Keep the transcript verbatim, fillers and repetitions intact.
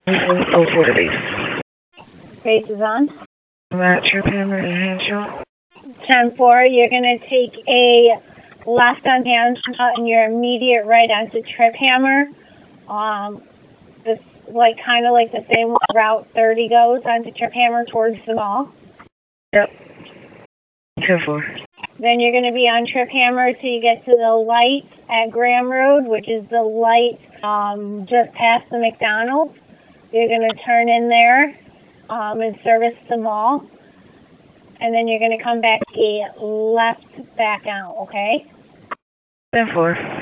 Oh, four base. Base is on. I'm at Trip Hammer and Hanshaw. ten four, you're going to take a left on Hanshaw and your immediate right onto Trip Hammer. Um, this, like, kind of like the same route thirty goes onto Trip Hammer towards the mall. Yep. ten four. Then you're going to be on Trip Hammer till you get to the light at Graham Road, which is the light um, just past the McDonald's. You're going to turn in there um, and service the mall. And then you're going to come back a left back out, okay? ten four.